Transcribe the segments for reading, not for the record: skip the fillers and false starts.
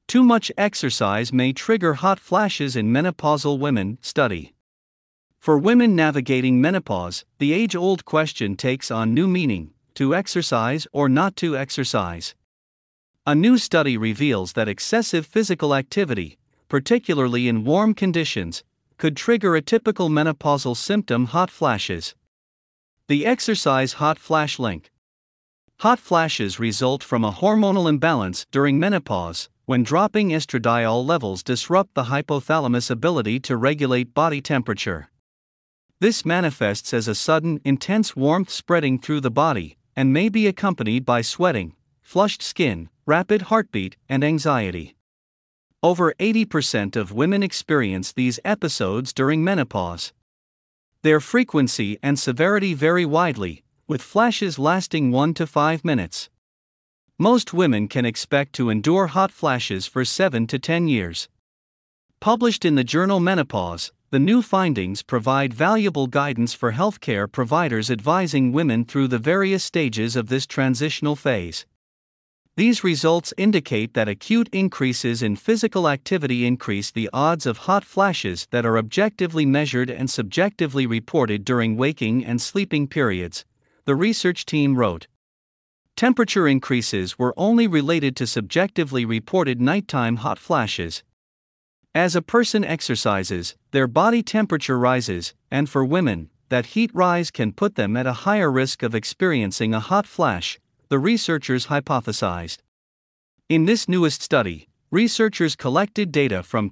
Too much exercise may trigger hot flashes in menopausal women, study. For women navigating menopause, the age-old question takes on new meaning: to exercise or not to exercise? A new study reveals that excessive physical activity, particularly in warm conditions, could trigger a typical menopausal symptom: hot flashes. The exercise hot flash link. Hot flashes result from a hormonal imbalance during menopause, when dropping estradiol levels disrupt the hypothalamus' ability to regulate body temperature. This manifests as a sudden, intense warmth spreading through the body, and may be accompanied by sweating, flushed skin, rapid heartbeat, and anxiety. Over 80% of women experience these episodes during menopause. Their frequency and severity vary widely, with flashes lasting 1 to 5 minutes. Most women can expect to endure hot flashes for 7 to 10 years. Published in the journal Menopause, the new findings provide valuable guidance for healthcare providers advising women through the various stages of this transitional phase. These results indicate that acute increases in physical activity increase the odds of hot flashes that are objectively measured and subjectively reported during waking and sleeping periods, the research team wrote. Temperature increases were only related to subjectively reported nighttime hot flashes. As a person exercises, their body temperature rises, and for women, that heat rise can put them at a higher risk of experiencing a hot flash, the researchers hypothesized. In this newest study, researchers collected data from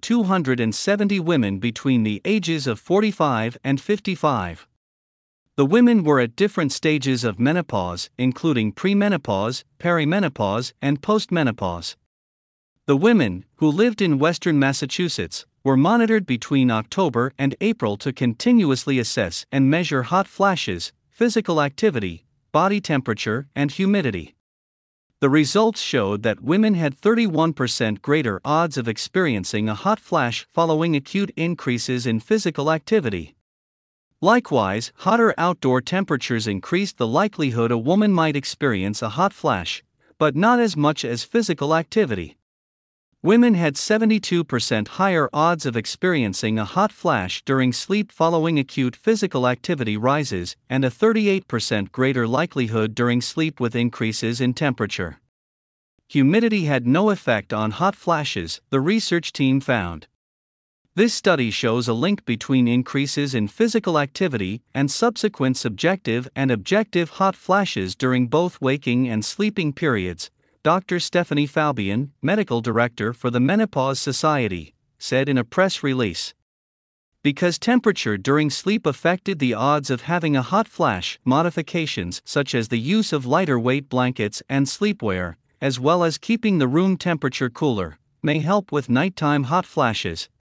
270 women between the ages of 45 and 55. The women were at different stages of menopause, including premenopause, perimenopause, and postmenopause. The women, who lived in western Massachusetts, were monitored between October and April to continuously assess and measure hot flashes, physical activity, body temperature, and humidity. The results showed that women had 31% greater odds of experiencing a hot flash following acute increases in physical activity. Likewise, hotter outdoor temperatures increased the likelihood a woman might experience a hot flash, but not as much as physical activity. Women had 72% higher odds of experiencing a hot flash during sleep following acute physical activity rises, and a 38% greater likelihood during sleep with increases in temperature. Humidity had no effect on hot flashes, the research team found. This study shows a link between increases in physical activity and subsequent subjective and objective hot flashes during both waking and sleeping periods, Dr. Stephanie Falbian, medical director for the Menopause Society, said in a press release. Because temperature during sleep affected the odds of having a hot flash, modifications such as the use of lighter weight blankets and sleepwear, as well as keeping the room temperature cooler, may help with nighttime hot flashes.